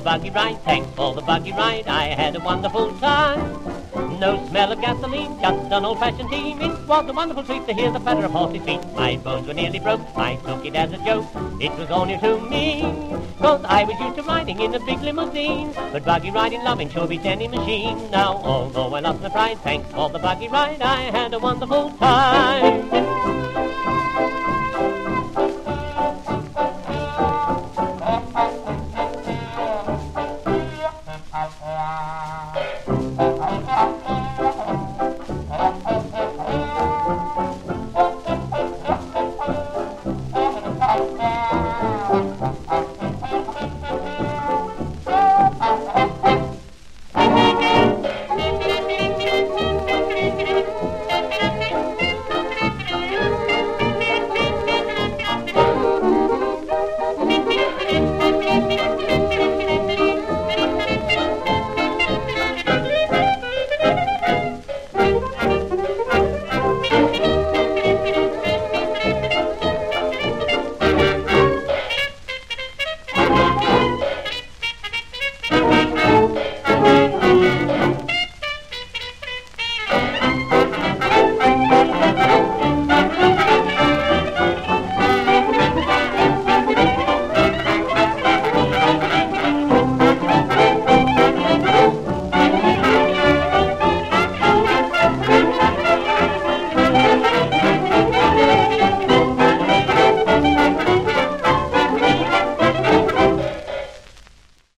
buggy ride, thanks for the buggy ride, I had a wonderful time. No smell of gasoline, just an old-fashioned team. It was a wonderful treat to hear the patter of horses' feet. My bones were nearly broke, I took it as a joke. It was all new to me, 'cause I was used to riding in a big limousine. But buggy riding, loving, sure beats any machine. Now, although I lost my pride, thanks for the buggy ride, I had a wonderful time.